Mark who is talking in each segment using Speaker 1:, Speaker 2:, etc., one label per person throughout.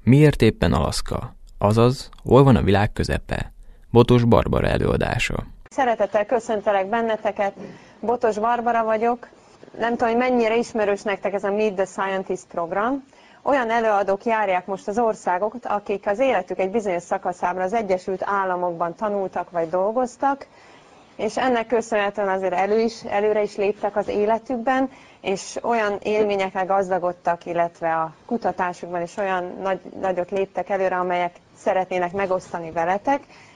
Speaker 1: Miért éppen Alaszka? Azaz, hol van a világ közepe? Botos Barbara előadása.
Speaker 2: Szeretettel köszöntelek benneteket, Botos Barbara vagyok. Nem tudom, hogy mennyire ismerős nektek ez a Meet the Scientist program. Olyan előadók járják most az országokat, akik az életük egy bizonyos szakaszában az Egyesült Államokban tanultak vagy dolgoztak, és ennek köszönhetően azért előre is léptek az életükben, és olyan élményekkel gazdagodtak, illetve a kutatásukban is olyan nagyot léptek előre, amelyek szeretnének megosztani veletek.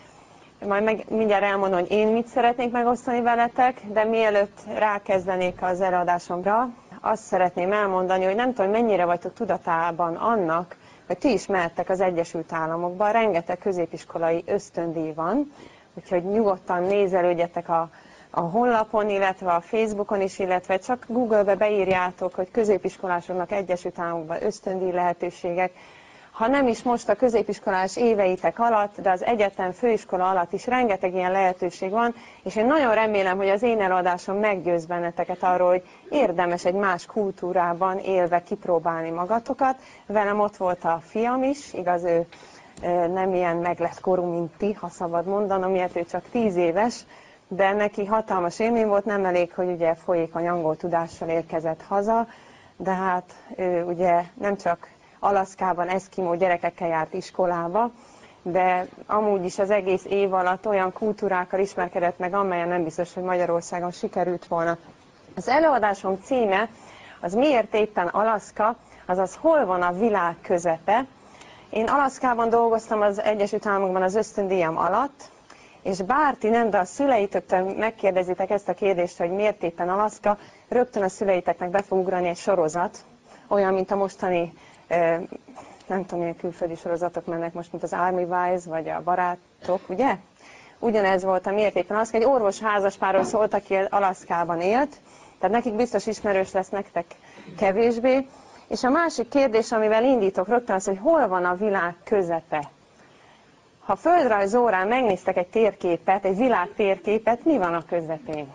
Speaker 2: Majd mindjárt elmondom, hogy én mit szeretnék megosztani veletek, de mielőtt rákezdenék az előadásomra, azt szeretném elmondani, hogy nem tudom, mennyire vagytok tudatában annak, hogy ti is mehettek az Egyesült Államokba, rengeteg középiskolai ösztöndíj van, úgyhogy nyugodtan nézelődjetek a honlapon, illetve a Facebookon is, illetve csak Google-be beírjátok, hogy középiskolásoknak Egyesült Államokban ösztöndíj lehetőségek. Ha nem is most a középiskolás éveitek alatt, de az egyetem, főiskola alatt is rengeteg ilyen lehetőség van, és én nagyon remélem, hogy az én előadásom meggyőz benneteket arról, hogy érdemes egy más kultúrában élve kipróbálni magatokat. Velem ott volt a fiam is, igaz, ő nem ilyen meglett korú, mint ti, ha szabad mondanom, miért ő csak 10 éves, de neki hatalmas élmény volt, nem elég, hogy ugye folyékony angol tudással érkezett haza, de hát ő ugye nem csak Alaszkában eszkimó gyerekekkel járt iskolába, de amúgy is az egész év alatt olyan kultúrákkal ismerkedett meg, amelyen nem biztos, hogy Magyarországon sikerült volna. Az előadásom címe az miért éppen Alaszka, azaz hol van a világ közepe. Én Alaszkában dolgoztam az Egyesült Államokban az ösztöndíjam alatt, és bár ti nem, de a szüleitektől megkérdezitek ezt a kérdést, hogy miért éppen Alaszka, rögtön a szüleiteknek be fog ugrani egy sorozat, olyan, mint a mostani, nem tudom, milyen külföldi sorozatok mennek most, mint az Army Wives, vagy a Barátok, ugye? Ugyanez volt a miért éppen Alaszka, egy orvos házaspárról szólt, aki Alaszkában élt, tehát nekik biztos ismerős lesz, nektek kevésbé. És a másik kérdés, amivel indítok rögtön az, hogy hol van a világ közepe? Ha földrajzórán megnéztek egy térképet, egy világ térképet, mi van a közepén?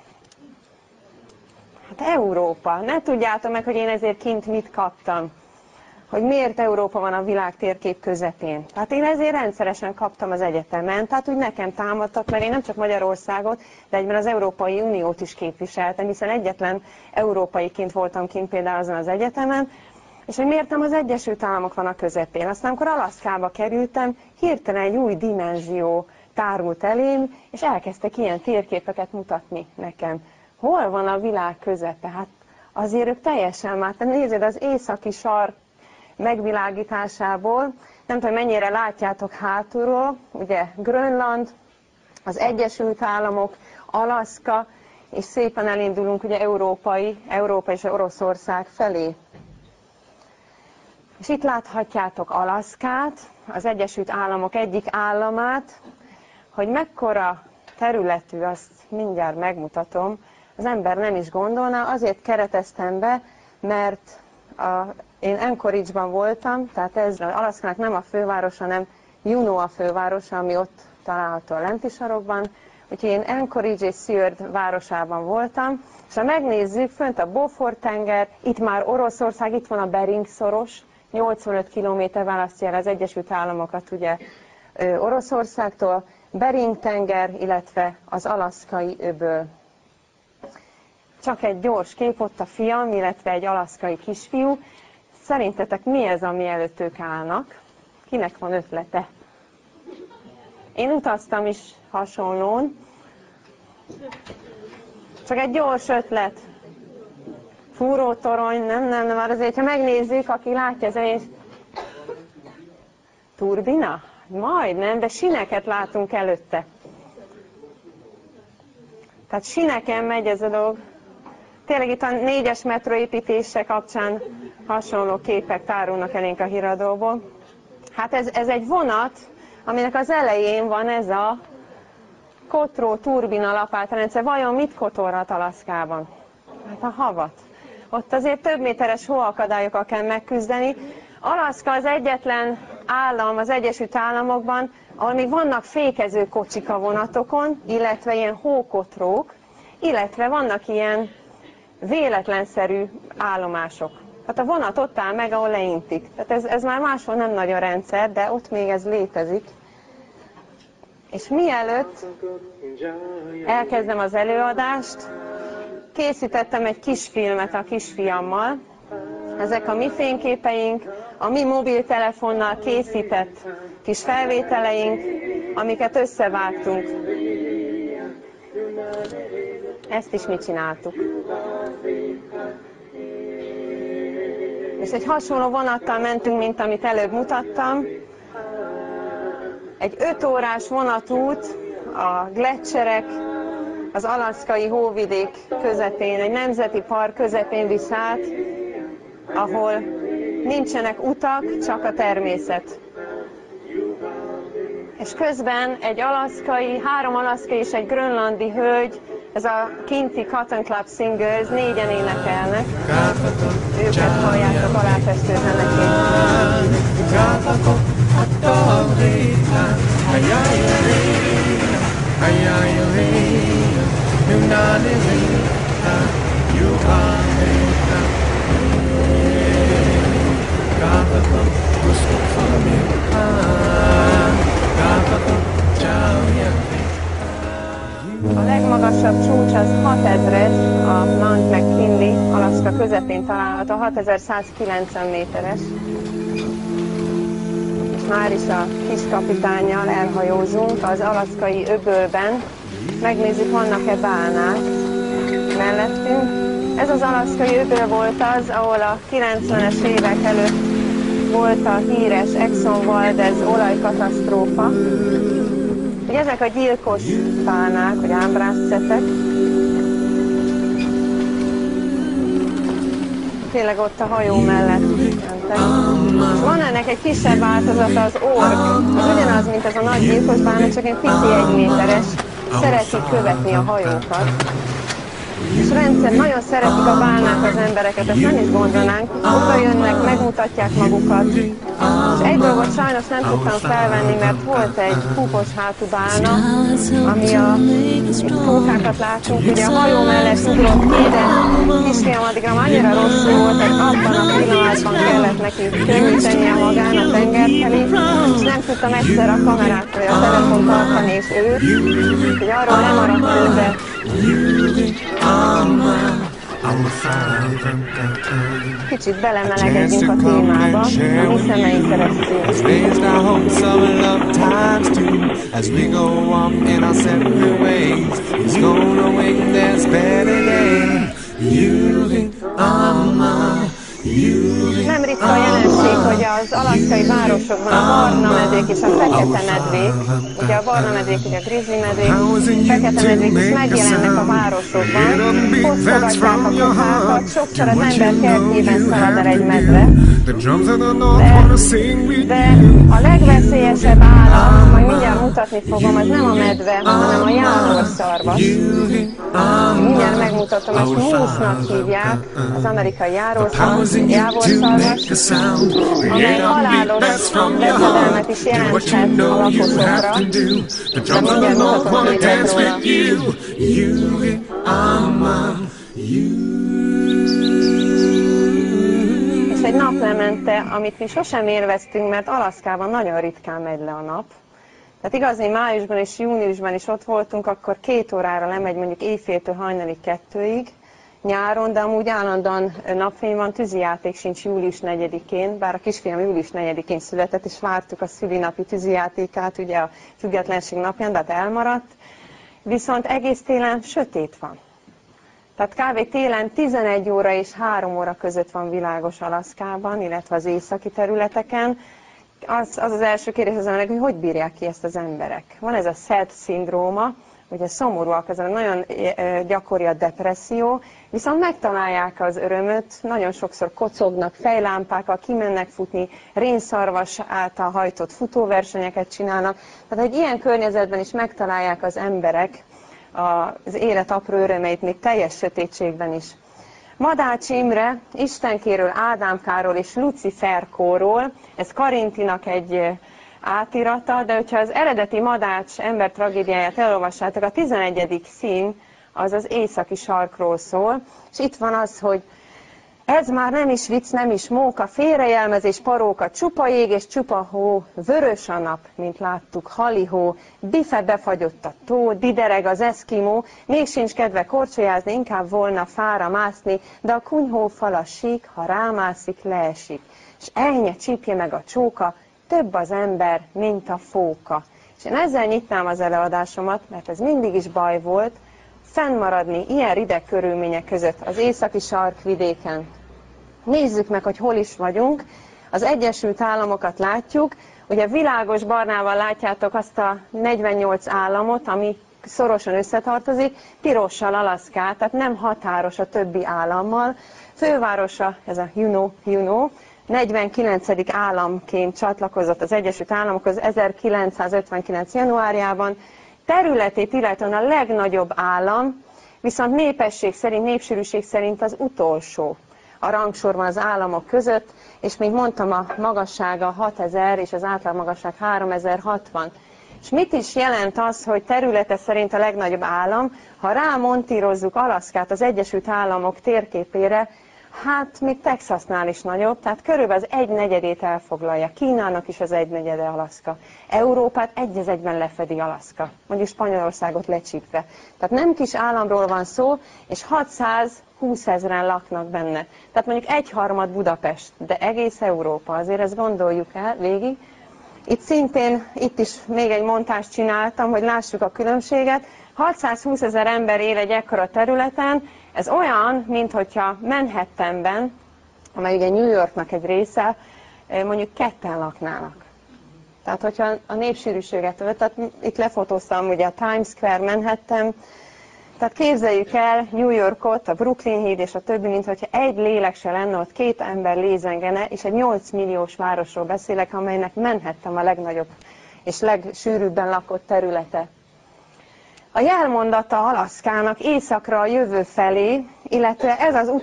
Speaker 2: Hát Európa. Ne tudjátok meg, hogy én ezért kint mit kaptam. Hogy miért Európa van a világ térkép közepén. Tehát én ezért rendszeresen kaptam az egyetemen, tehát úgy nekem támadtak, mert én nem csak Magyarországot, de egyben az Európai Uniót is képviseltem, hiszen egyetlen európaiként voltam kint például azon az egyetemen, és hogy miért nem az Egyesült Államok van a közepén. Aztán, amikor Alaszkába kerültem, hirtelen egy új dimenzió tárult elém, és elkezdtek ilyen térképeket mutatni nekem. Hol van a világ közepe? Hát azért ők teljesen már, nézzéd az északi sark megvilágításából, nem tudom, mennyire látjátok hátulról, ugye Grönland, az Egyesült Államok, Alaszka, és szépen elindulunk ugye Európa és Oroszország felé. És itt láthatjátok Alaszkát, az Egyesült Államok egyik államát, hogy mekkora területű, azt mindjárt megmutatom, az ember nem is gondolna, azért kereteztem be, mert én Anchorage-ban voltam, tehát ez Alaszkának nem a fővárosa, hanem Juneau a fővárosa, ami ott található a lenti sarokban. Úgyhogy én Anchorage és Seward városában voltam, és ha megnézzük, fönt a Beaufort-tenger, itt már Oroszország, itt van a Bering-szoros, 85 kilométer választja el az Egyesült Államokat ugye Oroszországtól, Bering-tenger, illetve az alaszkai öböl. Csak egy gyors kép, ott a fiam, illetve egy alaszkai kisfiú. Szerintetek mi ez, ami előtt ők állnak? Kinek van ötlete? Én utaztam is hasonlón. Csak egy gyors ötlet. Fúrótorony, nem, már azért, ha megnézzük, aki látja az egész... Turbina? Majdnem, de sineket látunk előtte. Tehát sineken megy ez a dolog. Tényleg itt a 4-es metró építése kapcsán hasonló képek tárulnak elénk a híradóból. Hát ez egy vonat, aminek az elején van ez a kotró turbina lapátrendszer. Vajon mit kotorhat Alaszkában? Hát a havat. Ott azért több méteres hóakadályokkal kell megküzdeni. Alaszka az egyetlen állam az Egyesült Államokban, ahol még vannak fékező kocsik a vonatokon, illetve ilyen hókotrók, illetve vannak ilyen véletlenszerű állomások. Hát a vonat ott áll meg, ahol leintik. Tehát ez már máshol nem nagyon rendszer, de ott még ez létezik. És mielőtt elkezdem az előadást, készítettem egy kis filmet a kisfiammal. Ezek a mi fényképeink, a mi mobiltelefonnal készített kis felvételeink, amiket összevágtunk. Ezt is mi csináltuk. És egy hasonló vonattal mentünk, mint amit előbb mutattam. Egy 5 órás vonatút a gleccserek, az alaszkai hóvidék közepén, egy nemzeti park közepén visz át, ahol nincsenek utak, csak a természet. És közben egy alaszkai, 3 alaszkai és egy grönlandi hölgy, ez a kinti Cotton Club Singers, 4-en énekelnek. Őket halljátok aláfestő zeneként. A legmagasabb csúcs az 6000, a Mount McKinley, Alaszka közepén található, 6190 méteres. És már is a kiskapitánnyal elhajózunk az alaszkai öbölben. Megnézzük, vannak-e bálnák mellettünk. Ez az alaszkai öböl volt az, ahol a 90-es évek előtt volt a híres Exxon Valdez olajkatasztrófa. Ugye ezek a gyilkos bálnák, vagy ámbrászszetek. Tényleg ott a hajó mellett mentek. És van ennek egy kisebb változata, az ork. Az ugyanaz, mint ez a nagy gyilkos bálna, csak egy pici 1 méteres. Szeretik követni a hajókat. És rendszer, nagyon szeretik a bálnák az embereket, ezt nem is gondolnánk. Oda jönnek, megmutatják magukat. És egy dolgot sajnos nem tudtam felvenni, mert volt egy kúpos hátú bálna, ami itt fókákat látunk, ugye a hajó mellett ugrott ki, de kisfiam addigra annyira rosszul volt, hogy abban a pillanatban kellett neki könnyítenie magán a tenger felé, és nem tudtam egyszer a kamerát vagy a telefont tartani és őt, hogy arról lemaradtunk, de kicsit belemelegedjünk a témába, a mi szemeink keresztül. Nem ritka a jelenség, hogy az alaszkai városokban a barna medvék és a fekete medvék, ugye a barna medvék, ugye a grizzly medvék, a fekete medvék is megjelennek a városokban, fosztogatják a kukákat, sokszor az ember kertjében szalad el egy medve, de a legveszélyesebb állat, majd mindjárt mutatni fogom, az nem a medve, hanem a jávorszarvas. Mindjárt megmutatom, ezt músznak hívják, az amerikai jávorszarvas, amely halálos veszedelmet is jelenthet a lakosokra, de mindjárt mutatom képet róla. És egy naplemente, amit mi sosem élveztünk, mert Alaszkában nagyon ritkán megy le a nap. Tehát igazi májusban és júniusban is ott voltunk, akkor 2 órára lemegy, mondjuk éjféltől hajnalig 2-ig nyáron, de amúgy állandóan napfény van, tűzijáték sincs július 4-én, bár a kisfiam július 4-én született, és vártuk a szülinapi tűzijátékát, ugye a függetlenség napján, de hát elmaradt. Viszont egész télen sötét van. Tehát kb. Télen 11 óra és 3 óra között van világos Alaszkában, illetve az északi területeken. Az első kérdés az emberek, hogy bírják ki ezt az emberek. Van ez a SAD-szindróma, ugye szomorúak, ez nagyon gyakori a depresszió, viszont megtalálják az örömöt, nagyon sokszor kocognak, fejlámpákkal, kimennek futni, rénszarvas által hajtott futóversenyeket csinálnak. Tehát egy ilyen környezetben is megtalálják az emberek az élet apró örömeit, még teljes sötétségben is. Madács Imre, Istenkéről, Ádámkáról és Luciferkóról, ez Karintinak egy átirata, de hogyha az eredeti Madács ember tragédiáját elolvassátok, a 11. szín az az északi sarkról szól, és itt van az, hogy Ez már nem is vicc, nem is móka, félrejelmezés, paróka, csupa jég és csupa hó, vörös a nap, mint láttuk, halihó, bife befagyott a tó, didereg az eszkimó, még sincs kedve korcsolyázni, inkább volna fára mászni, de a kunyhó fala sík, ha rámászik, leesik. És ennyi csípje meg a csóka, több az ember, mint a fóka. És én ezzel nyitnám az előadásomat, mert ez mindig is baj volt, fennmaradni ilyen rideg körülmények között az északi sarkvidéken. Nézzük meg, hogy hol is vagyunk. Az Egyesült Államokat látjuk. Ugye világos barnával látjátok azt a 48 államot, ami szorosan összetartozik, pirossal Alaszkát, tehát nem határos a többi állammal. Fővárosa, ez a Juneau, 49. államként csatlakozott az Egyesült Államokhoz 1959. januárjában. Területét illetően a legnagyobb állam, viszont népesség szerint, népsűrűség szerint az utolsó a rangsorban az államok között, és mint mondtam, a magassága 6000 és az átlagmagasság 3060. És mit is jelent az, hogy területe szerint a legnagyobb állam? Ha rámontírozzuk Alaszkát az Egyesült Államok térképére, hát még Texasnál is nagyobb, tehát körülbelül az 1/4 elfoglalja. Kínának is az 1/4 Alaszka. Európát egy az egyben lefedi Alaszka, mondjuk Spanyolországot lecsípve. Tehát nem kis államról van szó, és 620 000 laknak benne. Tehát mondjuk 1/3 Budapest, de egész Európa, azért ezt gondoljuk el végig. Itt is még egy montást csináltam, hogy lássuk a különbséget. 620 000 ember él egy ekkora területen, ez olyan, minthogyha Manhattanben, amely ugye New Yorknak egy része, mondjuk ketten laknának. Tehát, hogyha a népsűrűséget, tehát itt lefotóztam ugye a Times Square, Manhattan, tehát képzeljük el New Yorkot, a Brooklyn híd és a többi, minthogyha egy lélek se lenne, ott 2 ember lézengene, és egy 8 milliós városról beszélek, amelynek Manhattan a legnagyobb és legsűrűbben lakott területe. A jelmondata Alaszkának északra a jövő felé, illetve ez az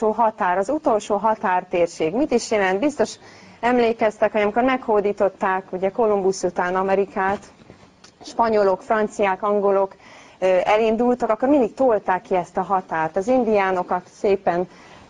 Speaker 2: utolsó határtérség. Mit is jelent? Biztos emlékeztek, hogy amikor meghódították ugye Kolumbusz után Amerikát, spanyolok, franciák, angolok elindultak, akkor mindig tolták ki ezt a határt. Az indiánokat szépen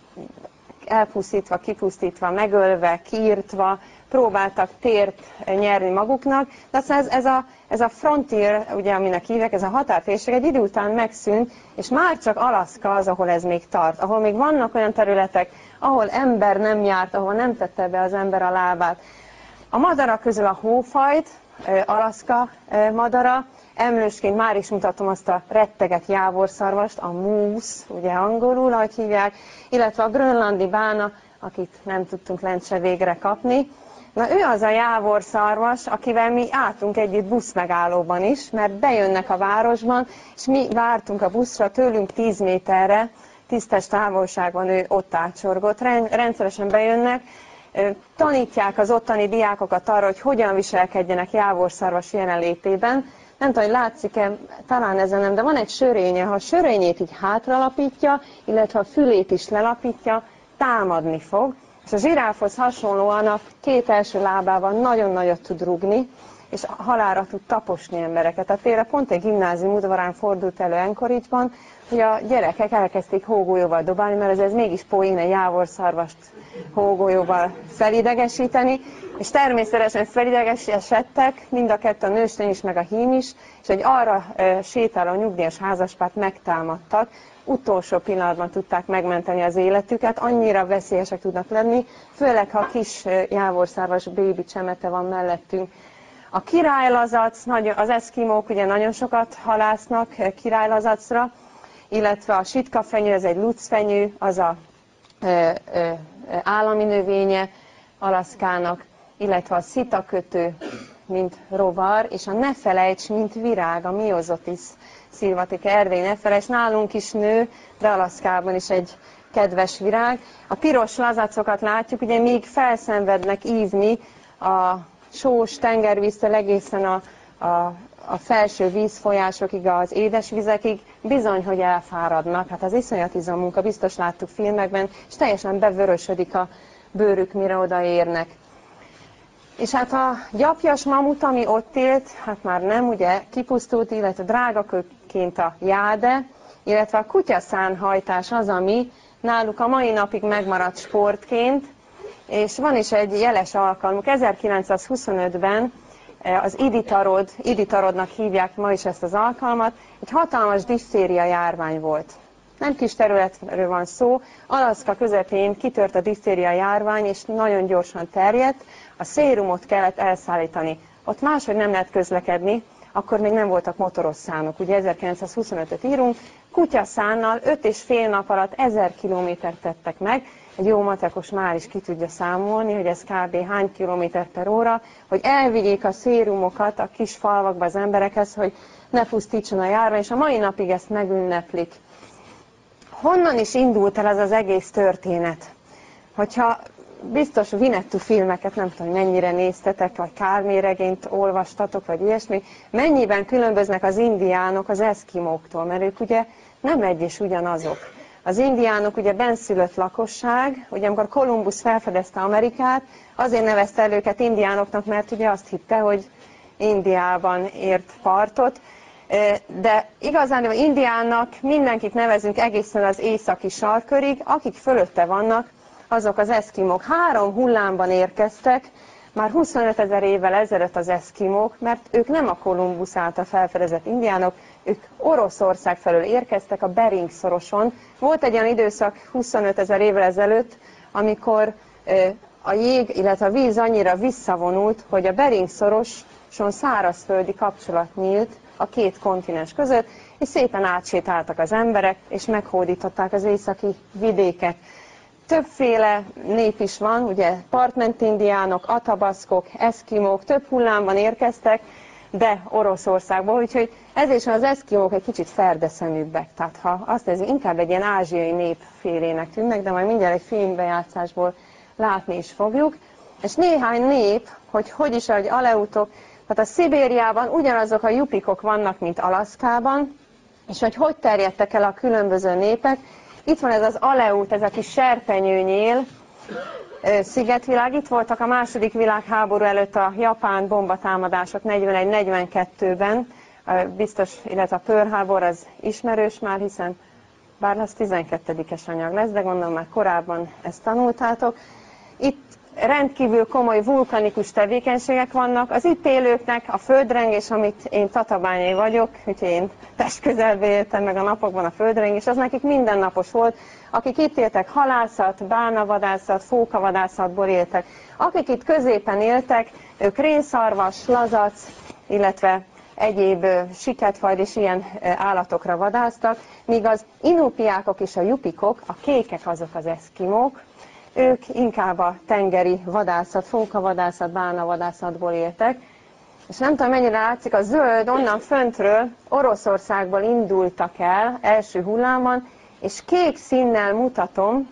Speaker 2: elpusztítva, kipusztítva, megölve, kiírtva, próbáltak tért nyerni maguknak, de aztán ez a frontier, ugye, aminek hívják, ez a határtérség egy idő után megszűnt, és már csak Alaszka az, ahol ez még tart, ahol még vannak olyan területek, ahol ember nem járt, ahol nem tette be az ember a lábát. A madarak közül a hófajt, Alaszka madara, emlősként már is mutatom azt a retteget jávorszarvast, a moose, ugye angolul, ahogy hívják, illetve a grönlandi bána, akit nem tudtunk lent se végre kapni. Na ő az a jávorszarvas, akivel mi álltunk együtt buszmegállóban is, mert bejönnek a városban, és mi vártunk a buszra, tőlünk 10 méterre, tisztes távolságban ő ott átsorgott, rendszeresen bejönnek, tanítják az ottani diákokat arra, hogy hogyan viselkedjenek jávorszarvas jelenlétében. Nem tudom, hogy látszik-e, talán ezen nem, de van egy sörénye, ha a sörényét így hátralapítja, illetve a fülét is lelapítja, támadni fog. És a zsiráfhoz hasonlóan a 2 első lábával nagyon nagyot tud rugni, és halálra tud taposni embereket. Tehát tényleg pont egy gimnázium udvarán fordult elő Anchorage-ban, hogy a gyerekek elkezdték hógolyóval dobálni, mert ez mégis poén egy jávorszarvast hógolyóval felidegesíteni, és természetesen felidegesedtek, mind a kettő, a nőstény is, meg a hím is, és egy arra sétáló nyugdíjas házaspárt megtámadtak, utolsó pillanatban tudták megmenteni az életüket, annyira veszélyesek tudnak lenni, főleg ha kis jávorszarvas bébi csemete van mellettünk. A királylazac, az eszkimók ugye nagyon sokat halásznak királylazacra, illetve a sitkafenyő, ez egy lucfenyő, az a állami növénye Alaszkának, illetve a szitakötő, mint rovar, és a ne felejts, mint virág, a Myosotis sylvatica erdei ne felejts, nálunk is nő, de Alaszkában is egy kedves virág. A piros lazacokat látjuk, ugye még felszenvednek ívni a sós tengervíztől egészen a felső vízfolyásokig, az édesvizekig, bizony, hogy elfáradnak. Hát az iszonyat izommunka, biztos láttuk filmekben, és teljesen bevörösödik a bőrük, mire odaérnek. És hát a gyapjas mamut, ami ott élt, hát már nem, ugye kipusztult, illetve drágakökként a jáde, illetve a kutyaszánhajtás az, ami náluk a mai napig megmaradt sportként, és van is egy jeles alkalmuk. 1925-ben az Iditarodnak hívják ma is ezt az alkalmat, egy hatalmas diphtéria járvány volt. Nem kis területről van szó, Alaszka közepén kitört a diphtéria járvány, és nagyon gyorsan terjedt, a szérumot kellett elszállítani. Ott máshogy nem lehet közlekedni, akkor még nem voltak motoros szánok, ugye 1925-öt írunk, kutyaszánnal 5,5 nap alatt 1000 kilométert tettek meg, egy jó matekos már is ki tudja számolni, hogy ez kb. Hány kilométer per óra, hogy elvigyék a szérumokat a kis falvakba az emberekhez, hogy ne pusztítson a járvány, és a mai napig ezt megünneplik. Honnan is indult el ez az egész történet? Hogyha biztos Winnetou filmeket, nem tudom, mennyire néztetek, vagy Kárméregényt olvastatok, vagy ilyesmi, mennyiben különböznek az indiánok az eszkimóktól, mert ők ugye nem egy és ugyanazok. Az indiánok ugye benszülött lakosság, ugye amikor Kolumbusz felfedezte Amerikát, azért nevezte el őket indiánoknak, mert ugye azt hitte, hogy Indiában ért partot, de igazán indiánnak mindenkit nevezünk egészen az északi sarkkörig, akik fölötte vannak, azok az eszkimók. 3 hullámban érkeztek, már 25 000 évvel ezelőtt az eszkimók, mert ők nem a Kolumbusz által felfedezett indiánok, ők Oroszország felől érkeztek a Bering-szoroson. Volt egy olyan időszak 25 000 évvel ezelőtt, amikor a jég, illetve a víz annyira visszavonult, hogy a Bering-szoroson szárazföldi kapcsolat nyílt a két kontinens között, és szépen átsétáltak az emberek, és meghódították az északi vidéket. Többféle nép is van, ugye partmenti indiánok, atabaszkok, eszkimók, több hullámban érkeztek, de Oroszországból, úgyhogy ezért is az eszkimók egy kicsit ferdeszeműbbek. Tehát ha azt nézzük, inkább egy ilyen ázsiai népfélének tűnnek, de majd mindjárt egy filmbejátszásból látni is fogjuk. És néhány nép, hogy is, ahogy aleutok, tehát a Szibériában ugyanazok a jupikok vannak, mint Alaszkában, és hogy terjedtek el a különböző népek. Itt van ez az Aleut, ez a kis serpenyőnyél szigetvilág. Itt voltak a II. Világháború előtt a japán bombatámadások 41-42-ben, biztos, illetve a Pearl Harbor az ismerős már, hiszen bár az 12-es anyag lesz, de gondolom már korábban ezt tanultátok. Itt rendkívül komoly vulkanikus tevékenységek vannak. Az itt élőknek a földrengés, amit én tatabányai vagyok, úgyhogy én testközelbe éltem meg a napokban a földrengés, az nekik mindennapos volt. Akik itt éltek, halászat, bálnavadászat, fókavadászatból éltek. Akik itt középen éltek, ők rénszarvas, lazac, illetve egyéb siketfajd és ilyen állatokra vadásztak, míg az inupiákok és a jupikok, a kékek azok az eszkimók, ők inkább a tengeri vadászat, fókavadászat, bálnavadászatból éltek. És nem tudom, mennyire látszik, a zöld onnan föntről Oroszországból indultak el első hullámban, és kék színnel mutatom,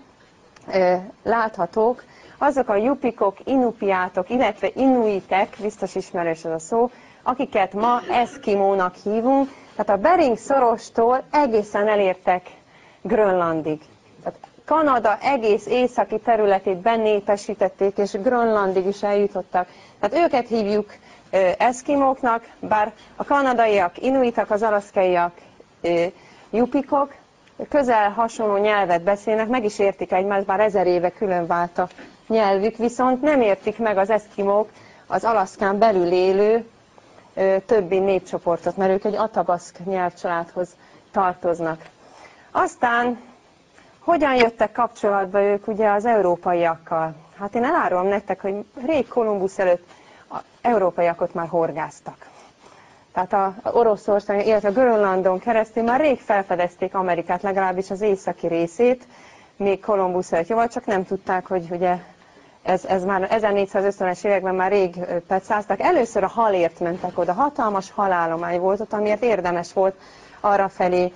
Speaker 2: láthatók, azok a jupikok, inupiátok, illetve inuitek, biztos ismerős ez a szó, akiket ma eszkimónak hívunk, tehát a Bering-szorostól egészen elértek Grönlandig. Tehát Kanada egész északi területét bennépesítették, és Grönlandig is eljutottak. Tehát őket hívjuk eszkimóknak, bár a kanadaiak inuitak, az alaszkaiak jupikok, közel hasonló nyelvet beszélnek, meg is értik egymást, bár 1000 éve külön vált a nyelvük, viszont nem értik meg az eszkimók az Alaszkán belül élő többi népcsoportot, mert ők egy atabaszk nyelvcsaládhoz tartoznak. Aztán hogyan jöttek kapcsolatba ők ugye az európaiakkal? Hát én elárulom nektek, hogy rég Kolumbusz előtt az európaiak ott már horgáztak. Tehát a Oroszország, illetve a Grönlandon keresztül már rég felfedezték Amerikát, legalábbis az északi részét, még Kolumbusz előtt jóval, csak nem tudták, hogy ugye ez már 1450-es években már rég petszáztak. Először a halért mentek oda, hatalmas halállomány volt ott, amiért érdemes volt arrafelé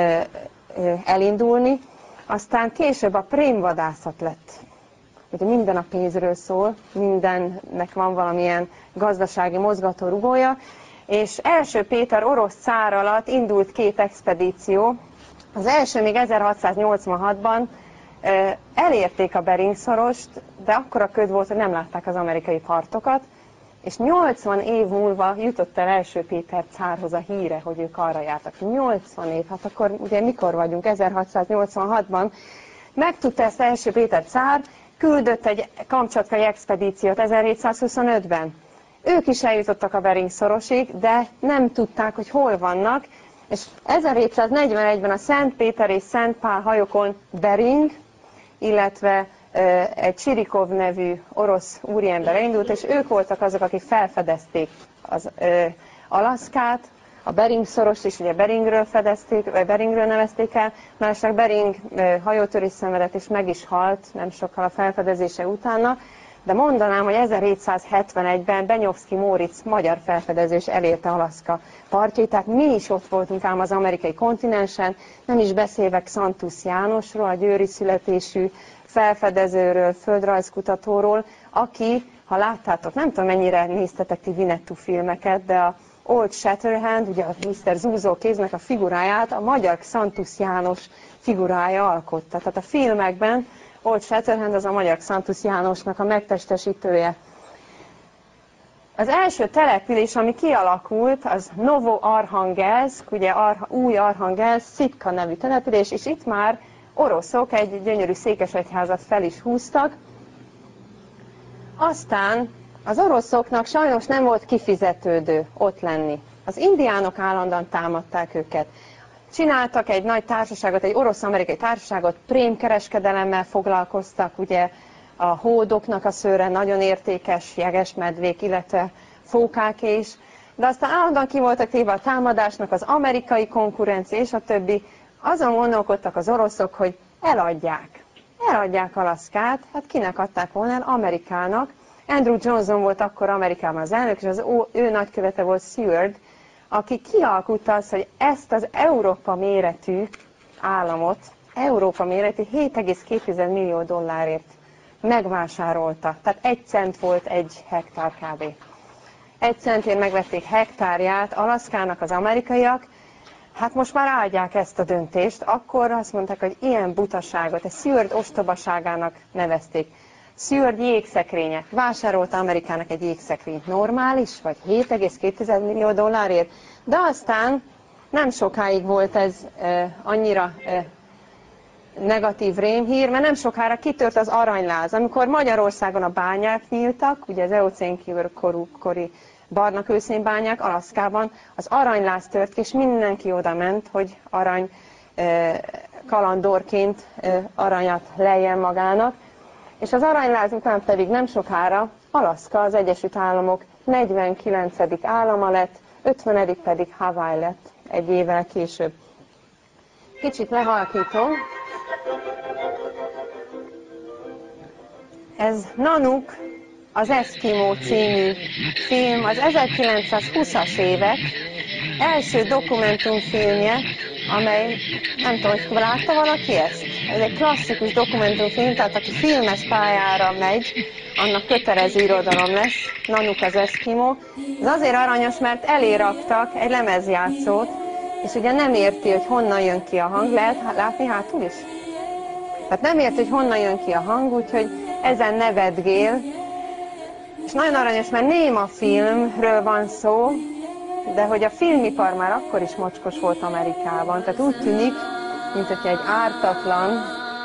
Speaker 2: elindulni. Aztán később a prémvadászat lett. Ugye minden a pénzről szól, mindennek van valamilyen gazdasági mozgatórugója, és első Péter orosz cár alatt indult 2 expedíció. Az első még 1686-ban elérték a Bering-szorost, de akkora köd volt, hogy nem látták az amerikai partokat, és 80 év múlva jutott el első Péter cárhoz a híre, hogy ők arra jártak. 80 év, hát akkor ugye mikor vagyunk? 1686-ban. Megtudta ezt első Péter cár, küldött egy kamcsatkai expedíciót 1725-ben. Ők is eljutottak a Bering-szorosig, de nem tudták, hogy hol vannak, és 1741-ben a Szent Péter és Szent Pál hajókon Bering, illetve egy Csirikov nevű orosz úriember elindult, és ők voltak azok, akik felfedezték az Alaszkát, a Bering-szorost is ugye Beringről fedezték, vagy Beringről nevezték el, másnak Bering hajótörés szenvedett, és meg is halt nem sokkal a felfedezése utána, de mondanám, hogy 1771-ben Benyovszky Móricz magyar felfedezés elérte Alaszka partjait, tehát mi is ott voltunk ám az amerikai kontinensen, nem is beszélve Xantus Jánosról, a győri születésű felfedezőről, földrajzkutatóról, aki, ha láttátok, nem tudom mennyire néztetek ti Winnetou filmeket, de a Old Shatterhand, ugye a Mr. Zúzó kéznek a figuráját a magyar Xantus János figurája alkotta. Tehát a filmekben Old Shatterhand az a magyar Xantus Jánosnak a megtestesítője. Az első település, ami kialakult, az Novo-Arhangelszk, ugye új Arhangelszk, Szitka nevű település, és itt már oroszok egy gyönyörű székesegyházat fel is húztak. Aztán az oroszoknak sajnos nem volt kifizetődő ott lenni. Az indiánok állandóan támadták őket. Csináltak egy nagy társaságot, egy orosz-amerikai társaságot, prémkereskedelemmel foglalkoztak, ugye a hódoknak a szőre nagyon értékes, jegesmedvék, illetve fókák is. De aztán állandóan ki voltak téve a támadásnak, az amerikai konkurencia és a többi. Azon gondolkodtak az oroszok, hogy eladják Alaszkát, hát kinek adták volna el? Amerikának. Andrew Johnson volt akkor Amerikában az elnök, és az ő nagykövete volt Seward, aki kialkutta azt, hogy ezt az Európa méretű államot, Európa méretű 7,2 millió dollárért megvásárolta. Tehát 1 cent volt 1 hektár kb. 1 centért megvették hektárját Alaszkának az amerikaiak. Hát most már áldják ezt a döntést. Akkor azt mondták, hogy ilyen butaságot, egy Seward ostobaságának nevezték. Seward jégszekrénye. Vásárolta Amerikának egy jégszekrényt. Normális? Vagy 7,2 millió dollárért? De aztán nem sokáig volt ez annyira negatív rémhír, mert nem sokára kitört az aranyláz. Amikor Magyarországon a bányák nyíltak, ugye az eocén kori barnakőszénbányák Alaszkában, az aranyláz tört ki, és mindenki oda ment, hogy arany kalandorként aranyat lejjen magának. És az aranyláz után pedig nem sokára Alaszka az Egyesült Államok 49. állama lett, 50. pedig Hawaii lett egy évvel később. Kicsit lehalkítom. Ez Nanook, az Eszkimó című film, az 1920-as évek első dokumentumfilmje, amely, nem tudom, hogy látta valaki ezt? Ez egy klasszikus dokumentumfilm, tehát aki filmes pályára megy, annak kötelező irodalom lesz, Nanook az Eszkimó. Ez azért aranyos, mert elé raktak egy lemezjátszót, és ugye nem érti, hogy honnan jön ki a hang, lehet látni hátul is? Tehát nem érti, hogy honnan jön ki a hang, úgyhogy ezen nevetgél. És nagyon aranyos, mert néma filmről van szó, de hogy a filmipar már akkor is mocskos volt Amerikában. Tehát úgy tűnik, mint hogyha egy ártatlan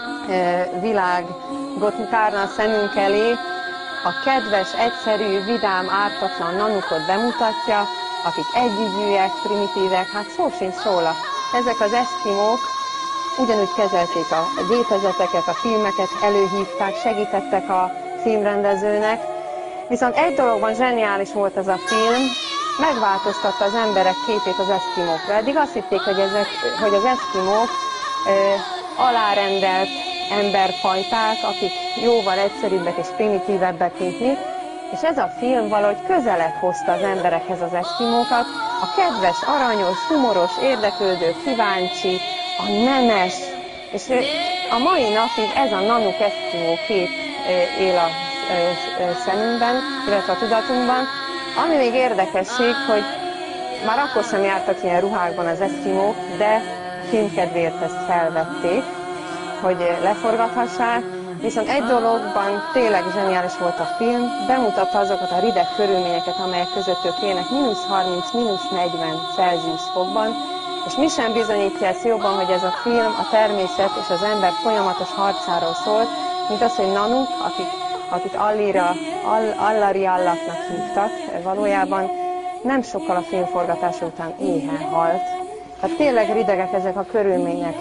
Speaker 2: világot tárna a szemünk elé, a kedves, egyszerű, vidám, ártatlan Nanookot bemutatja, akik együgyűek, primitívek, hát szó sincs róla. Ezek az eszkimók ugyanúgy kezelték a gépezeteket, a filmeket, előhívták, segítettek a filmrendezőnek. Viszont egy dologban zseniális volt ez a film, megváltoztatta az emberek képét az eszkimókra. Eddig azt hitték, hogy az eszkimók alárendelt emberfajták, akik jóval egyszerűbbek és primitívebbek, mint mi, és ez a film valahogy közelebb hozta az emberekhez az eszkimókat, a kedves, aranyos, humoros, érdeklődő, kíváncsi, a nemes, és a mai napig ez a Nanook eszkimó kép él a szemünkben, illetve a tudatunkban. Ami még érdekesség, hogy már akkor sem jártak ilyen ruhákban az eszkimók, de filmkedvéért ezt felvették, hogy leforgathassák. Viszont egy dologban tényleg zseniális volt a film, bemutatta azokat a rideg körülményeket, amelyek között ők élnek -30, -40 Celsius fokban, És mi sem bizonyítja ezt jobban, hogy ez a film a természet és az ember folyamatos harcáról szólt, mint az, hogy Nanuk, akit Allariallaknak hívtak, valójában nem sokkal a filmforgatás után éhen halt. Tehát tényleg ridegek ezek a körülmények.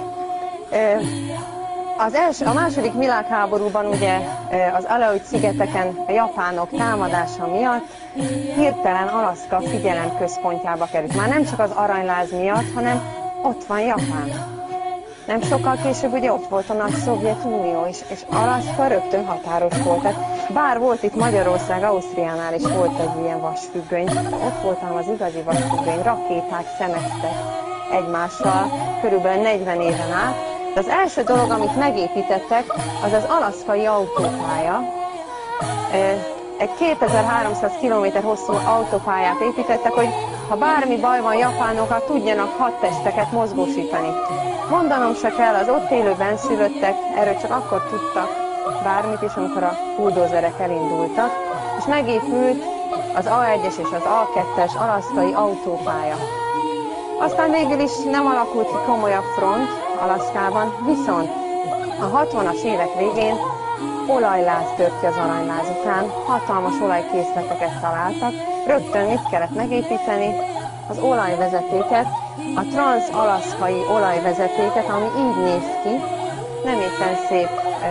Speaker 2: A második világháborúban ugye az Aleut-szigeteken a japánok támadása miatt hirtelen Alaszka figyelem központjába került. Már nem csak az aranyláz miatt, hanem ott van Japán. Nem sokkal később ugye ott volt a nagy Szovjetunió is, és Alaszka rögtön határos volt. Tehát bár volt itt Magyarország, Ausztriánál is volt egy ilyen vasfüggöny, ott voltam az igazi vasfüggöny, rakéták szemeztek egymással körülbelül 40 éven át. De az első dolog, amit megépítettek, az az alaszkai autópálya. Egy 2300 km hosszú autópályát építettek, hogy ha bármi baj van japánokkal, tudjanak hadtesteket mozgósítani. Mondanom se kell, az ott élő benszülöttek erről csak akkor tudtak bármit is, amikor a buldózerek elindultak, és megépült az A1-es és az A2-es alaszkai autópálya. Aztán végül is nem alakult ki komolyabb front Alaszkában, viszont a 60-as évek végén olajláz tört ki az aranyláz után, hatalmas olajkészleteket találtak, rögtön mit kellett megépíteni? Az olajvezetéket, a transz-alaszkai olajvezetéket, ami így néz ki, nem éppen szép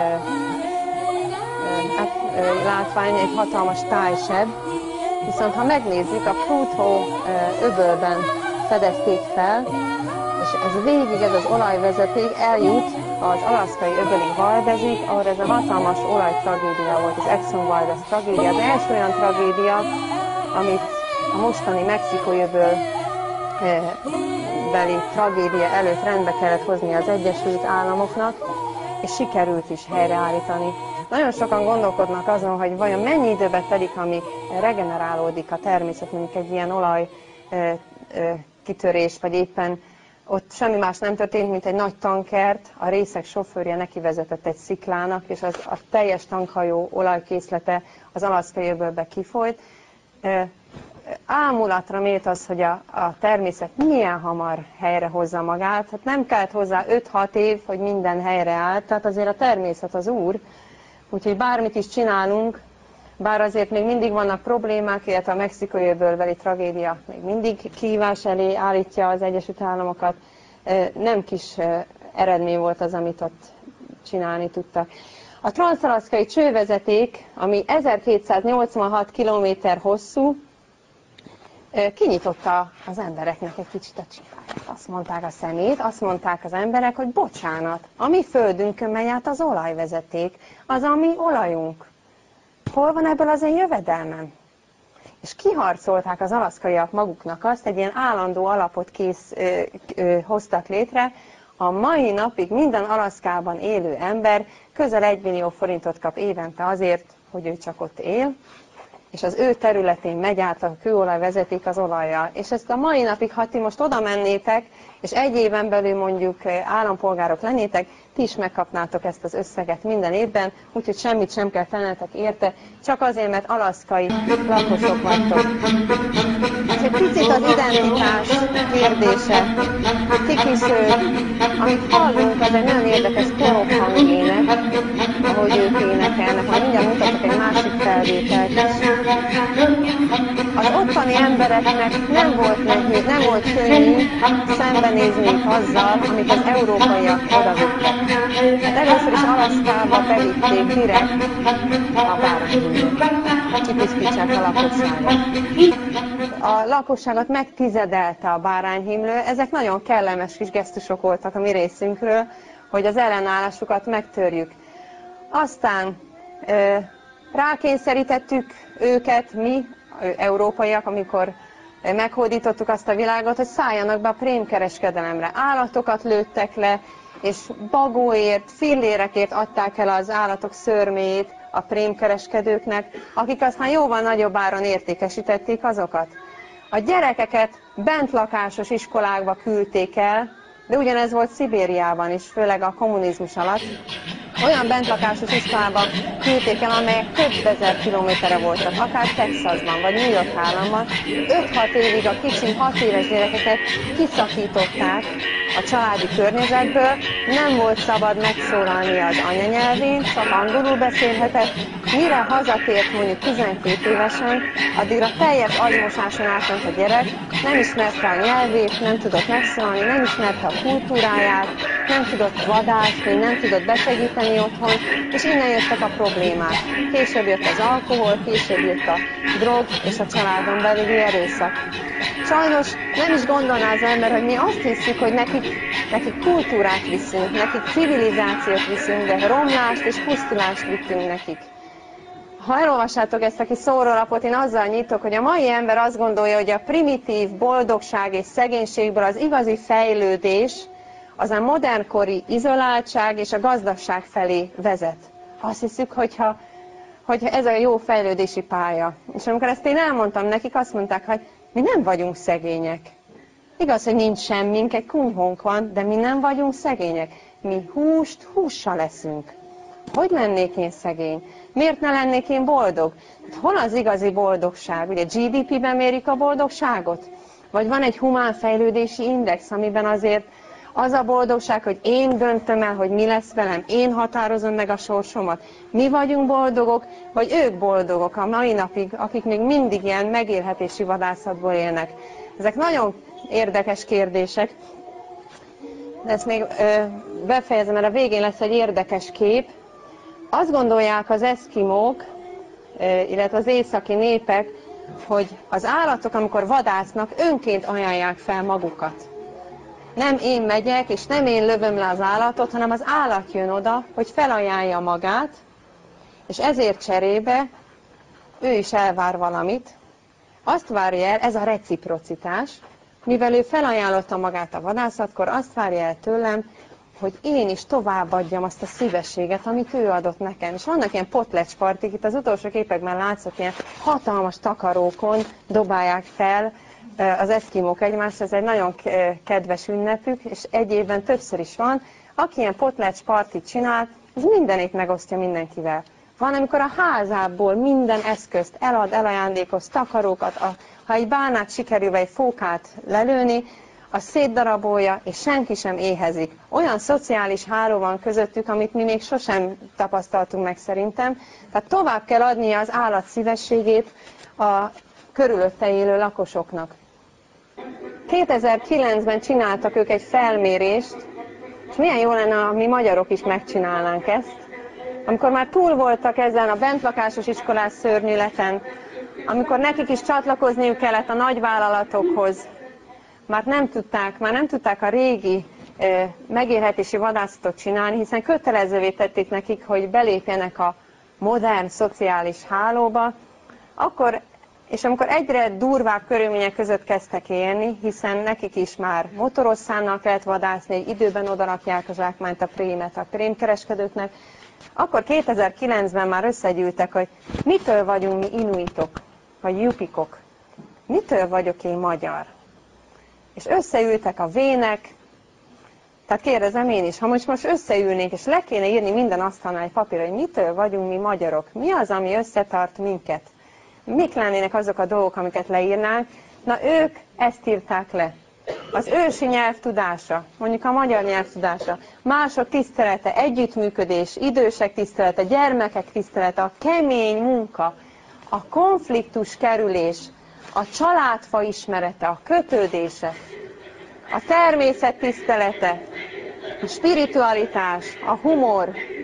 Speaker 2: látvány, egy hatalmas tájseb, viszont ha megnézzük, a Prudhoe öbölben fedezték fel, és ez végig, ez az olajvezeték eljut az alaszkai öböli Valdezig, ahol ez a hatalmas olajtragédia volt, az Exxon Valdez tragédia, az első olyan tragédia, amit a mostani Mexikói öböl beli tragédia előtt rendbe kellett hozni az Egyesült Államoknak, és sikerült is helyreállítani. Nagyon sokan gondolkodnak azon, hogy vajon mennyi időbe telik, amíg regenerálódik a természet, mondjuk egy ilyen olaj kitörés, vagy éppen ott semmi más nem történt, mint egy nagy tankert, a részek sofőrje nekivezetett egy sziklának, és a teljes tankhajó olajkészlete az alaszkai öbölbe kifolyt. Ámulatra méltó az, hogy a természet milyen hamar helyrehozza magát. Hát nem kellett hozzá 5-6 év, hogy minden helyreállt, tehát azért a természet az úr, úgyhogy bármit is csinálunk, bár azért még mindig vannak problémák, illetve a mexikói öbölbeli tragédia még mindig kihívás elé állítja az Egyesült Államokat. Nem kis eredmény volt az, amit ott csinálni tudtak. A transz-alaszkai csővezeték, ami 1286 km hosszú, kinyitotta az embereknek egy kicsit a csipáját. Azt mondták a szemét, azt mondták az emberek, hogy bocsánat, a mi földünkön megy át az olajvezeték, az a mi olajunk. Hol van ebből az én jövedelmem? És kiharcolták az alaszkaiak maguknak azt, egy ilyen állandó alapot hoztak létre. A mai napig minden Alaszkában élő ember közel 1 millió forintot kap évente azért, hogy ő csak ott él, és az ő területén megy át a kőolajvezeték az olajjal. És ezt a mai napig, ha ti most oda mennétek, és egy éven belül mondjuk állampolgárok lennétek, ti is megkapnátok ezt az összeget minden évben, úgyhogy semmit sem kell tennetek érte, csak azért, mert alaszkai lakosok vagytok. És egy picit az identitás kérdése. Amit hallunk, az egy nagyon érdekes porokhangének, ahogy ők énekelnek, majd mindjárt mutatok egy másik felvételt is. Az ottani embereknek nem volt nehéz, nem volt könnyű szembenézni azzal, amit az európaiak odavittek. Hát először is Alaszkába bevitték direkt a bárányhimlőt. Kipusztítsák a lakosságot. A lakosságot megtizedelte a bárányhimlő. Ezek nagyon kellemes kis gesztusok voltak a mi részünkről, hogy az ellenállásukat megtörjük. Aztán rákényszerítettük őket, mi, európaiak, amikor meghódítottuk azt a világot, hogy szálljanak be a prémkereskedelemre. Állatokat lőttek le, és bagóért, fillérekért adták el az állatok szörméjét a prémkereskedőknek, akik aztán jóval nagyobb áron értékesítették azokat. A gyerekeket bentlakásos iskolákba küldték el, de ugyanez volt Szibériában is, főleg a kommunizmus alatt. Olyan bentlakásos iskolába küldték el, amelyek több ezer kilométerre voltak, akár Texasban, vagy New York államban. 5-6 évig a kicsi 6 éves gyerekeket kiszakították a családi környezetből, nem volt szabad megszólalni az anyanyelvén, csak angolul beszélhetett. Mire hazatért mondjuk 12 évesen, addigra teljes agymosáson átment a gyerek, nem ismerte a nyelvét, nem tudott megszólalni, nem ismerte a kultúráját, nem tudott vadászni, nem tudott besegíteni otthon, és innen jöttek a problémák. Később jött az alkohol, később jött a drog és a családon belüli erőszak. Sajnos nem is gondolná az ember, hogy mi azt hiszük, hogy nekik kultúrát viszünk, nekik civilizációt viszünk, de romlást és pusztulást vittünk nekik. Ha elolvassátok ezt a kis szórólapot, én azzal nyitok, hogy a mai ember azt gondolja, hogy a primitív boldogság és szegénységből az igazi fejlődés az a modernkori izoláltság és a gazdagság felé vezet. Azt hiszük, hogyha ez a jó fejlődési pálya. És amikor ezt én elmondtam nekik, azt mondták, hogy mi nem vagyunk szegények. Igaz, hogy nincs semmink, egy kunyhónk van, de mi nem vagyunk szegények. Mi hússal leszünk. Hogy lennék én szegény? Miért ne lennék én boldog? Hol az igazi boldogság? Ugye GDP-ben mérik a boldogságot? Vagy van egy humán fejlődési index, amiben azért az a boldogság, hogy én döntöm el, hogy mi lesz velem, én határozom meg a sorsomat. Mi vagyunk boldogok, vagy ők boldogok a mai napig, akik még mindig ilyen megélhetési vadászatból élnek. Ezek nagyon érdekes kérdések, de ezt még befejezem, mert a végén lesz egy érdekes kép. Azt gondolják az eszkimók, illetve az északi népek, hogy az állatok, amikor vadásznak, önként ajánlják fel magukat. Nem én megyek, és nem én lövöm le az állatot, hanem az állat jön oda, hogy felajánlja magát, és ezért cserébe ő is elvár valamit. Azt várja el, ez a reciprocitás, mivel ő felajánlotta magát a vadászatkor, azt várja el tőlem, hogy én is továbbadjam azt a szívességet, amit ő adott nekem. És vannak ilyen potlecspartik, itt az utolsó képekben látszott, ilyen hatalmas takarókon dobálják fel az eszkimók egymást, ez egy nagyon kedves ünnepük, és egy évben többször is van. Aki ilyen potlecspartit csinál, az mindenét megosztja mindenkivel. Van, amikor a házából minden eszközt elajándékoz, takarókat, ha egy bálnát sikerül, vagy egy fókát lelőni, az szétdarabolja, és senki sem éhezik. Olyan szociális háló van közöttük, amit mi még sosem tapasztaltunk meg szerintem. Tehát tovább kell adnia az állat szívességét a körülötte élő lakosoknak. 2009-ben csináltak ők egy felmérést, és milyen jó lenne, ha mi magyarok is megcsinálnánk ezt. Amikor már túl voltak ezen a bentlakásos iskolás szörnyületen, amikor nekik is csatlakozniuk kellett a nagyvállalatokhoz, már nem tudták a régi megélhetési vadászatot csinálni, hiszen kötelezővé tették nekik, hogy belépjenek a modern szociális hálóba, és amikor egyre durvább körülmények között kezdtek élni, hiszen nekik is már motorosszánnal kellett vadászni, egy időben odarakják a zsákmányt, a prémet a prémkereskedőknek, akkor 2009-ben már összegyűltek, hogy mitől vagyunk mi inuitok, vagy jupikok, mitől vagyok én magyar. És összeültek a vének, tehát kérdezem én is, ha most összeülnénk, és le kéne írni minden asztalnál egy papírra, hogy mitől vagyunk mi magyarok, mi az, ami összetart minket, mik lennének azok a dolgok, amiket leírnánk, na ők ezt írták le. Az ősi nyelv tudása, mondjuk a magyar nyelv tudása, mások tisztelete, együttműködés, idősek tisztelete, gyermekek tisztelete, a kemény munka, a konfliktus kerülés, a családfa ismerete, a kötődése, a természet tisztelete, a spiritualitás, a humor,